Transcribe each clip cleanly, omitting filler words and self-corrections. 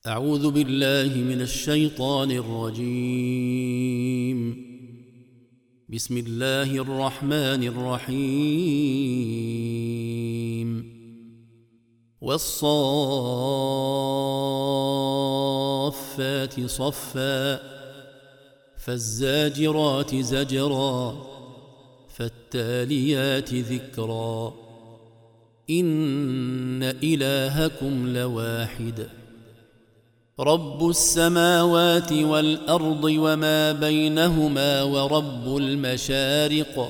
أعوذ بالله من الشيطان الرجيم. بسم الله الرحمن الرحيم. والصافات صفا فالزاجرات زجرا فالتاليات ذكرا إن إلهكم لواحد رب السماوات والأرض وما بينهما ورب المشارق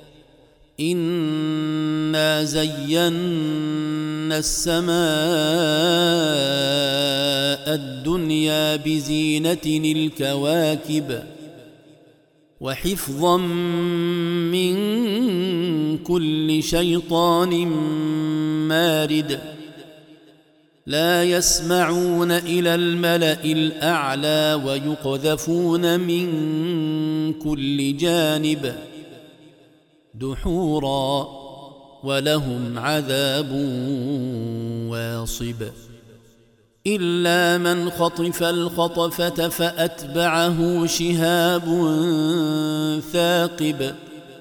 إنا زينا السماء الدنيا بزينة الكواكب وحفظا من كل شيطان مارد لا يسمعون إلى الملأ الأعلى ويقذفون من كل جانب دحورا ولهم عذاب واصب إلا من خطف الخطفة فأتبعه شهاب ثاقب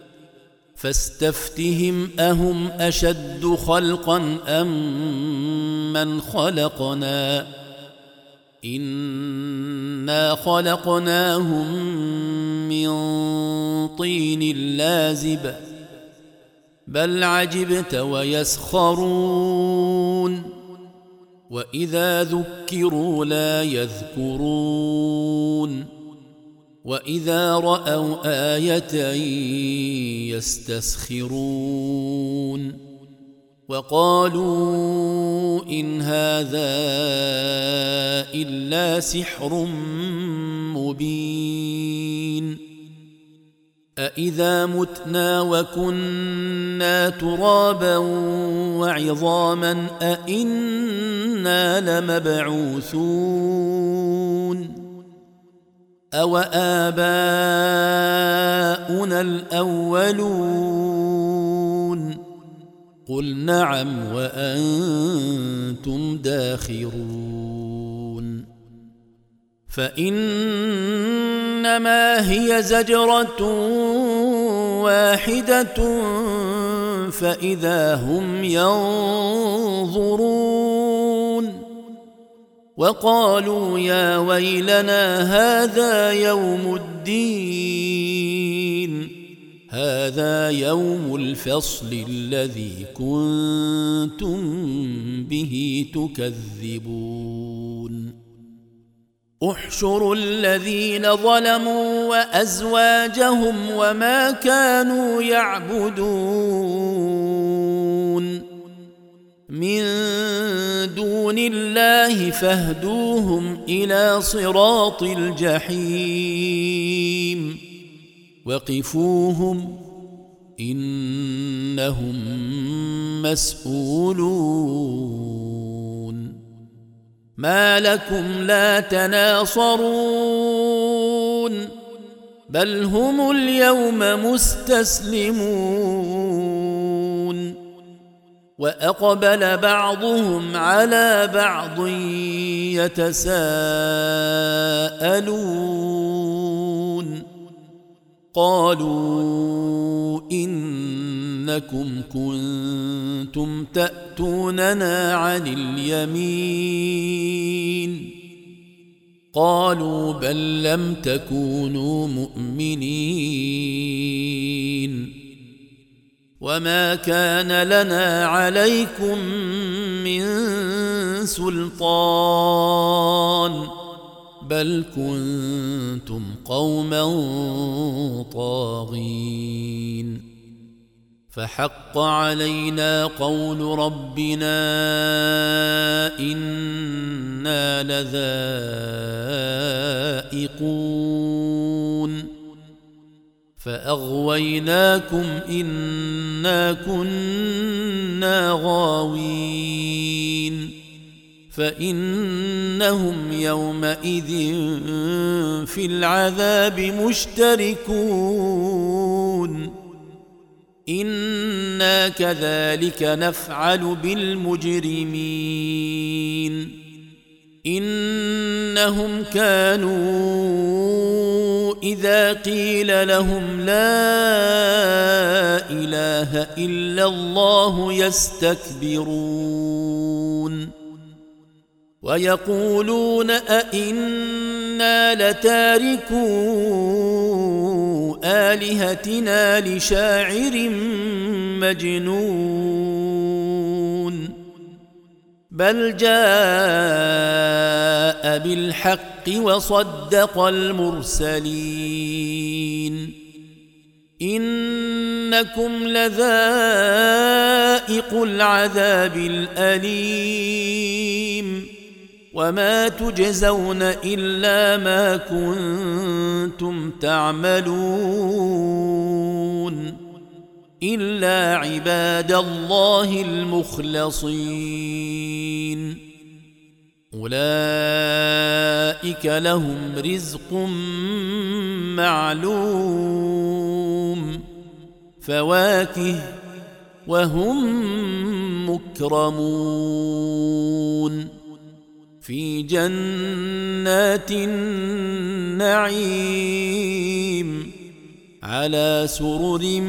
فاستفتهم أهم أشد خلقا أم من خلقنا إنا خلقناهم من طين لازب بل عجبت ويسخرون وإذا ذكروا لا يذكرون وإذا رأوا آية يستسخرون وقالوا إن هذا إلا سحر مبين أإذا متنا وكنا ترابا وعظاما أإنا لمبعوثون أوآباؤنا الأولون قل نعم وأنتم داخرون فإنما هي زجرة واحدة فإذا هم ينظرون وقالوا يا ويلنا هذا يوم الدين هذا يوم الفصل الذي كنتم به تكذبون احشروا الذين ظلموا وأزواجهم وما كانوا يعبدون من دون الله فاهدوهم إلى صراط الجحيم وقفوهم إنهم مسؤولون ما لكم لا تناصرون بل هم اليوم مستسلمون وأقبل بعضهم على بعض يتساءلون قالوا إنكم كنتم تأتوننا عن اليمين قالوا بل لم تكونوا مؤمنين وما كان لنا عليكم من سلطان بل كنتم قوما طاغين فحق علينا قول ربنا إنا لذائقون فأغويناكم إنا كنا غاوين فإنهم يومئذ في العذاب مشتركون إنا كذلك نفعل بالمجرمين إنهم كانوا إذا قيل لهم لا إله إلا الله يستكبرون ويقولون أئنا لتاركو آلهتنا لشاعر مجنون بل جاء بالحق وصدق المرسلين إنكم لذائق العذاب الأليم وما تجزون إلا ما كنتم تعملون إلا عباد الله المخلصين أولئك لهم رزق معلوم فواكه وهم مكرمون في جنات النعيم على سرر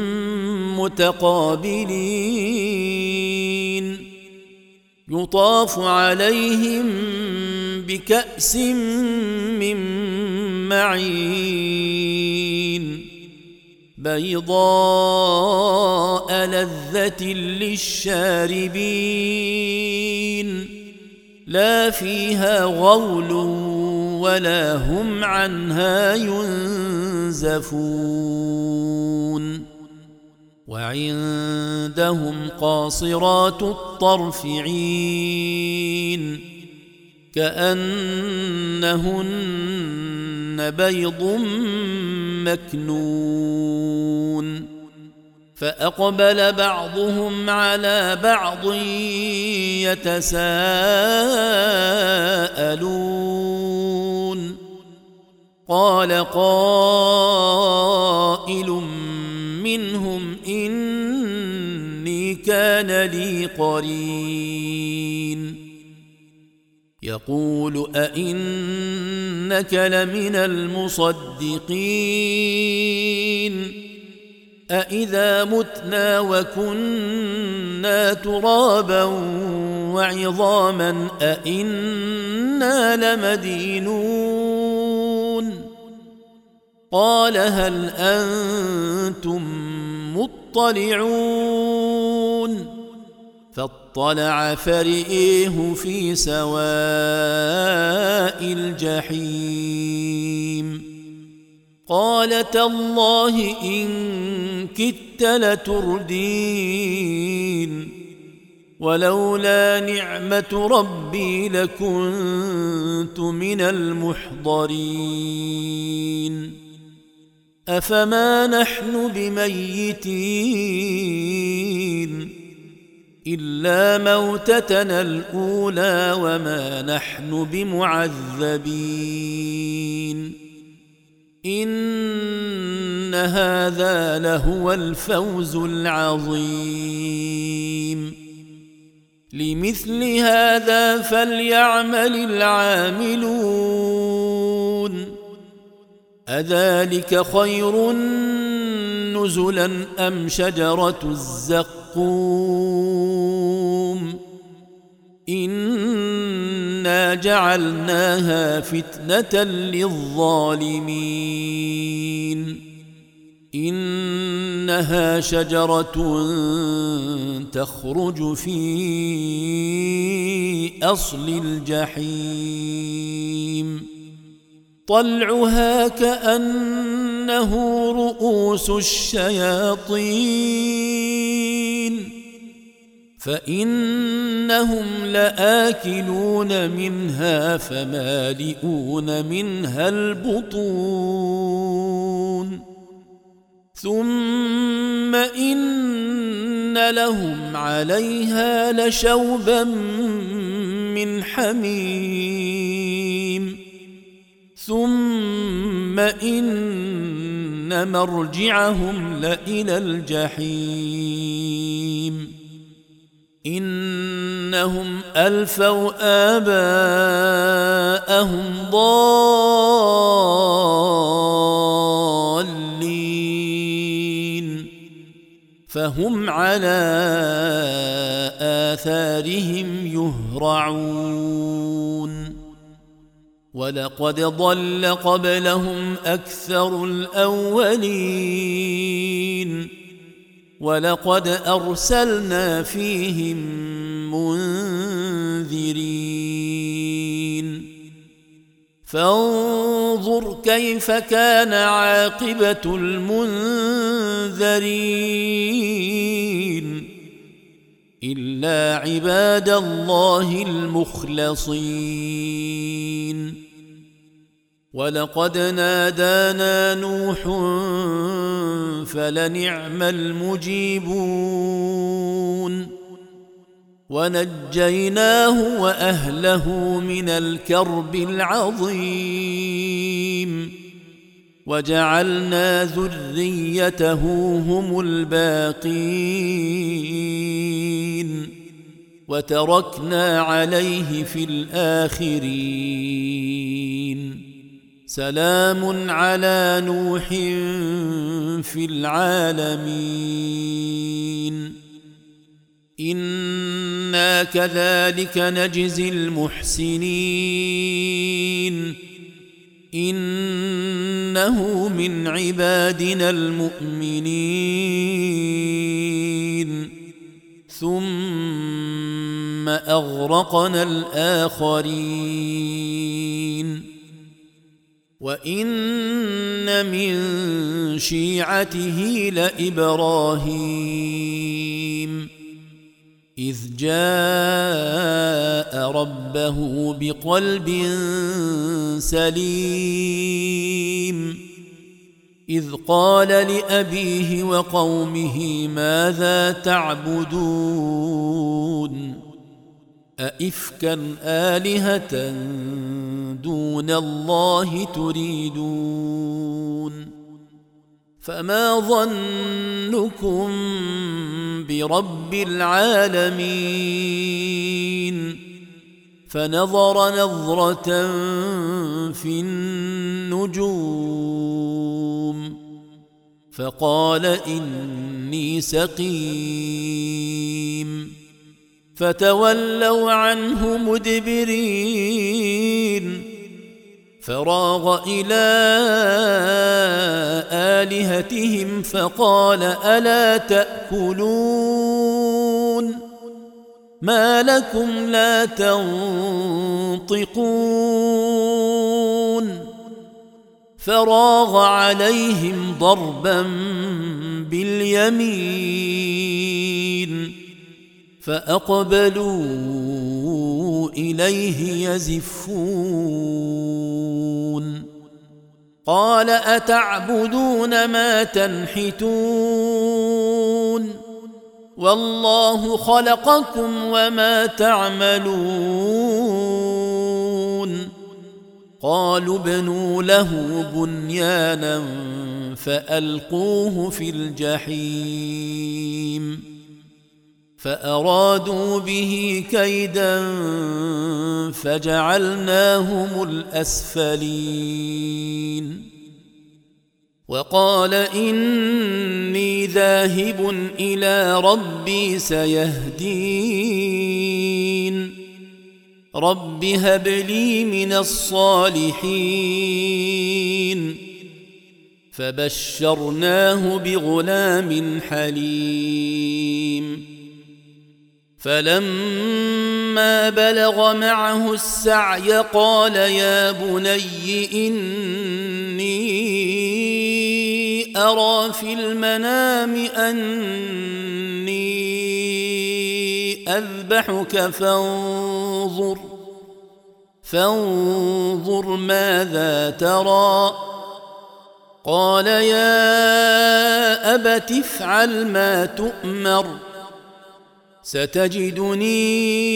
متقابلين يطاف عليهم بكأس من معين بيضاء لذة للشاربين لا فيها غول ولا هم عنها ينزفون وعندهم قاصرات الطرف عين كأنهن بيض مكنون فأقبل بعضهم على بعض يتساءلون قال قائل منهم إني كان لي قرين يقول أئنك لمن المصدقين أإذا متنا وكنا ترابا وعظاما أئنا لمدينون قال هل أنتم مطلعون فاطلع فرئيه في سواء الجحيم قال تالله إن كدت لتردين ولولا نعمة ربي لكنت من المحضرين أفما نحن بميتين إلا موتتنا الأولى وما نحن بمعذبين إن هذا لهو الفوز العظيم لمثل هذا فليعمل العاملون أذلك خير نزلا أم شجرة الزقوم إنا جعلناها فتنة للظالمين إنها شجرة تخرج في أصل الجحيم طلعها كأنه رؤوس الشياطين فإنهم لآكلون منها فمالئون منها البطون ثم إن لهم عليها لشوبا من حميم ثم إن مرجعهم لإلى الجحيم إنهم ألفوا آباءهم ضالين فهم على آثارهم يهرعون ولقد ضل قبلهم أكثر الأولين ولقد أرسلنا فيهم منذرين فانظر كيف كان عاقبة المنذرين إلا عباد الله المخلصين ولقد نادانا نوح فلنعم المجيبون ونجيناه وأهله من الكرب العظيم وجعلنا ذريته هم الباقين وتركنا عليه في الآخرين سلام على نوح في العالمين إنا كذلك نجزي المحسنين إنه من عبادنا المؤمنين ثم أغرقنا الآخرين وإن من شيعته لإبراهيم إذ جاء ربه بقلب سليم إذ قال لأبيه وقومه ماذا تعبدون أئفكا آلهة دون الله تريدون فما ظنكم برب العالمين فنظر نظرة في النجوم فقال إني سقيم فتولوا عنه مدبرين فراغ إلى آلهتهم فقال ألا تأكلون ما لكم لا تنطقون فراغ عليهم ضربا باليمين فأقبلوا إليه يزفون قال أتعبدون ما تنحتون والله خلقكم وما تعملون قالوا ابنوا له بنيانا فألقوه في الجحيم فأرادوا به كيدا فجعلناهم الأسفلين وقال إني ذاهب إلى ربي سيهدين رب هب لي من الصالحين فبشرناه بغلام حليم فلما بلغ معه السعي قال يا بني إني أرى في المنام أني أذبحك فانظر ماذا ترى قال يا أبت افعل ما تؤمر ستجدني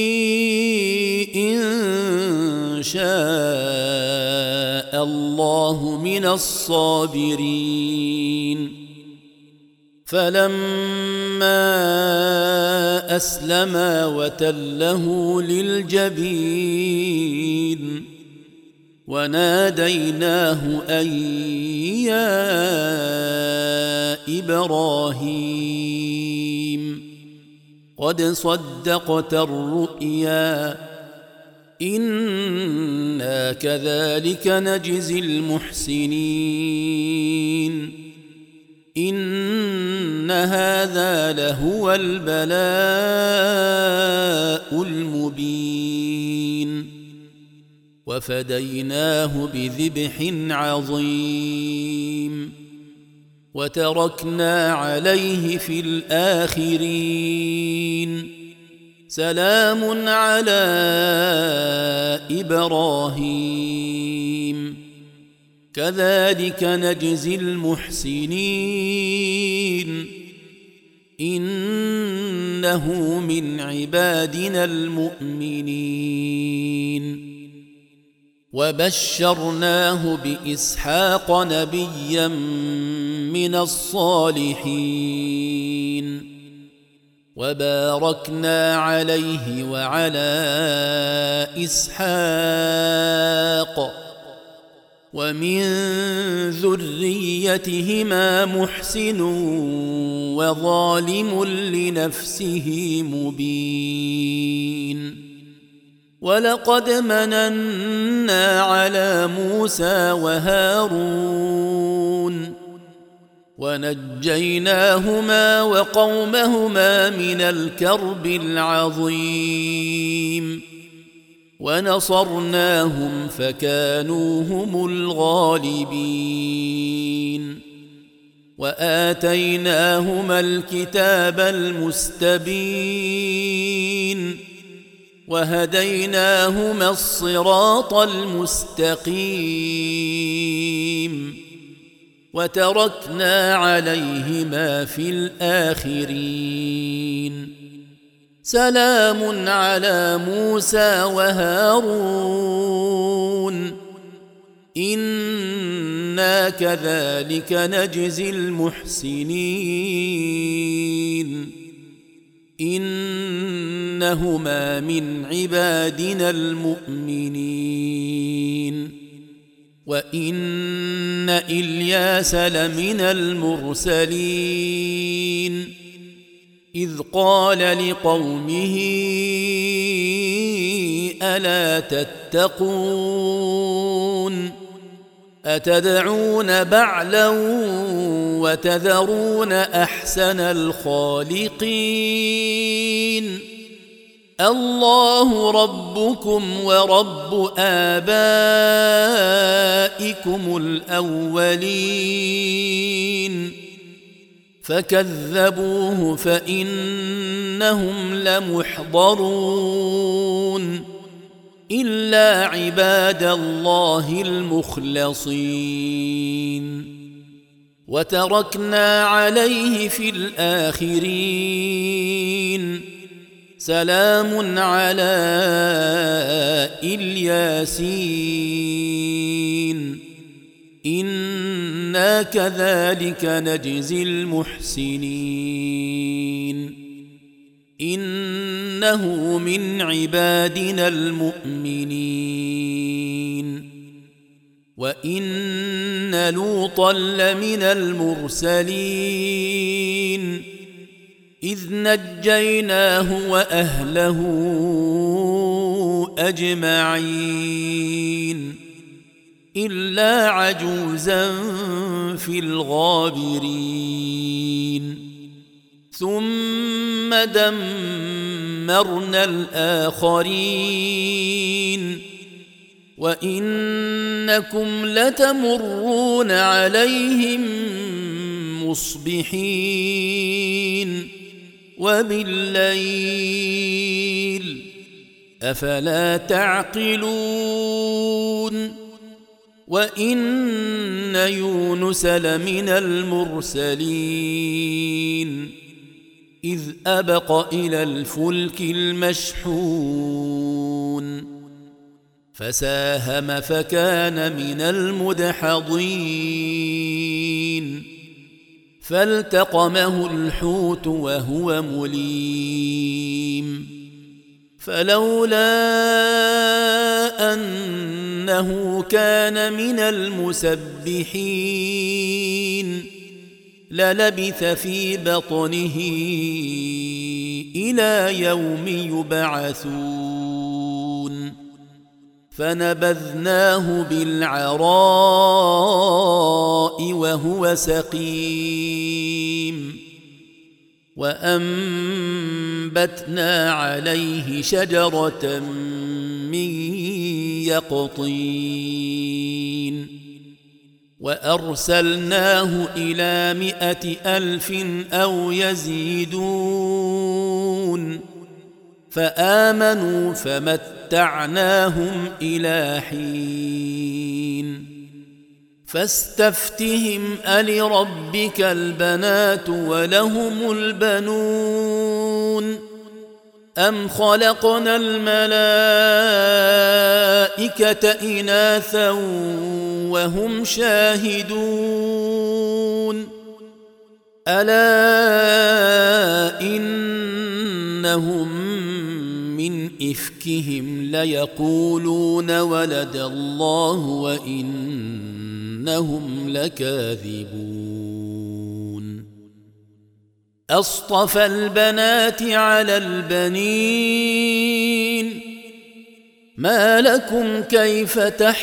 إن شاء الله من الصابرين فلما أسلما وتله للجبين وناديناه أن يا إبراهيم قد صدقت الرؤيا إنا كذلك نجزي المحسنين إن هذا لهو البلاء المبين وفديناه بذبح عظيم وتركنا عليه في الآخرين سلام على إبراهيم كذلك نجزي المحسنين إنه من عبادنا المؤمنين وبشرناه بإسحاق نبيا من الصالحين وباركنا عليه وعلى إسحاق ومن ذريتهما محسن وظالم لنفسه مبين ولقد مننا على موسى وهارون ونجيناهما وقومهما من الكرب العظيم ونصرناهم فكانوا هم الغالبين وآتيناهما الكتاب المستبين وهديناهما الصراط المستقيم وتركنا عليهما في الآخرين سلام على موسى وهارون إنا كذلك نجزي المحسنين إنهما من عبادنا المؤمنين وإن إلياس لمن المرسلين إذ قال لقومه ألا تتقون أتدعون بعلا وتذرون أحسن الخالقين الله ربكم ورب آبائكم الأولين فكذبوه فإنهم لمحضرون إلا عباد الله المخلصين وتركنا عليه في الآخرين سلام على الياسين إنا كذلك نجزي المحسنين إنه من عبادنا المؤمنين وإن لوطا لمن المرسلين إذ نجيناه وأهله أجمعين إلا عجوزا في الغابرين ثم دمرنا الآخرين وإنكم لتمرون عليهم مصبحين وبالليل أفلا تعقلون وإن يونس لمن المرسلين إذ أبق إلى الفلك المشحون فساهم فكان من المدحضين فالتقمه الحوت وهو مليم فلولا أنه كان من المسبحين للبث في بطنه إلى يوم يبعثون فنبذناه بالعراء وهو سقيم وأنبتنا عليه شجرة من يقطين وأرسلناه إلى 100,000 أو يزيدون فآمنوا فمتعناهم إلى حين فاستفتهم ألربك البنات ولهم البنون أم خلقنا الملائكة إناثا وهم شاهدون ألا إنهم من إفكهم ليقولون ولد الله وإنهم لكاذبون أصطفى البنات على البنين ما لكم كيف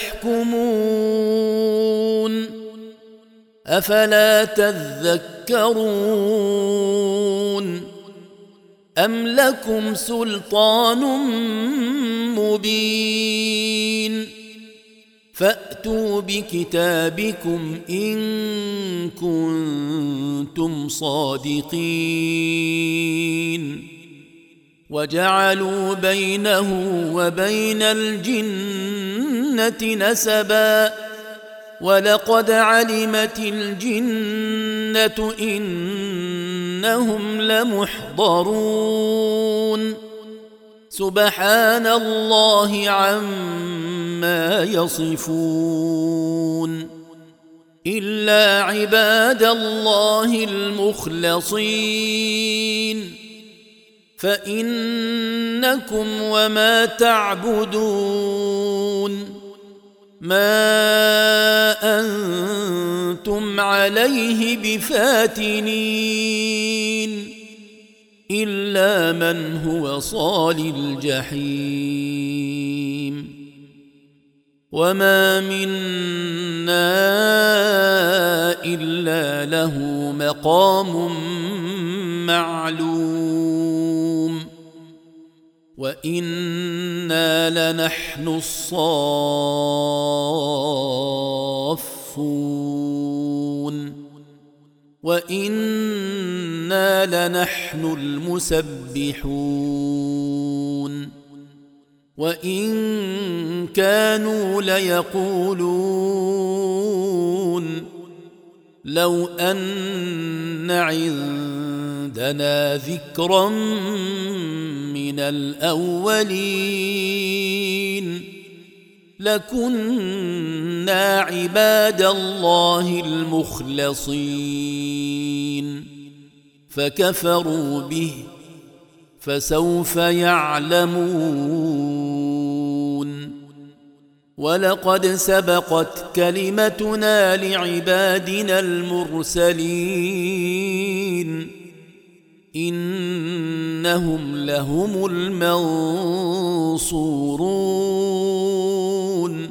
تحكمون أفلا تذكرون أم لكم سلطان مبين فأتوا بكتابكم إن كنتم صادقين وجعلوا بينه وبين الجنة نسبا ولقد علمت الجنة إنهم لمحضرون سبحان الله عما يصفون إلا عباد الله المخلصين فإنكم وما تعبدون ما أنتم عليه بفاتنين إلا من هو صال الجحيم وما منا إلا له مقام معلوم وإنا لنحن الصافون وإنا لنحن المسبحون وإن كانوا ليقولون لو أن عندنا ذكرا من الأولين لكنا عباد الله المخلصين فكفروا به فسوف يعلمون ولقد سبقت كلمتنا لعبادنا المرسلين إنهم لهم المنصورون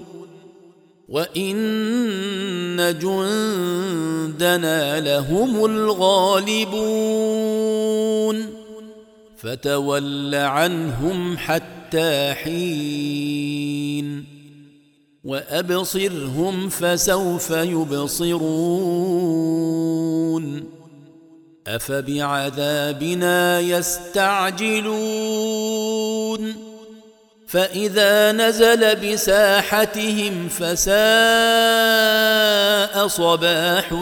وإن جندنا لهم الغالبون فتول عنهم حتى حين وأبصرهم فسوف يبصرون أفبعذابنا يستعجلون فإذا نزل بساحتهم فساء صباح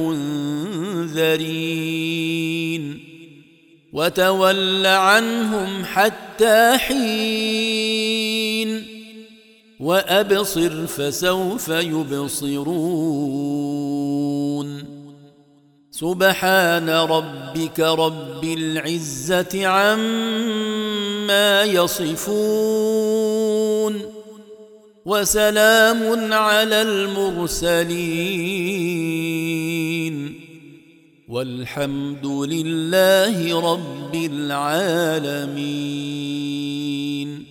المنذرين وتول عنهم حتى حين وأبصر فسوف يبصرون سبحان ربك رب العزة عما يصفون وسلام على المرسلين والحمد لله رب العالمين.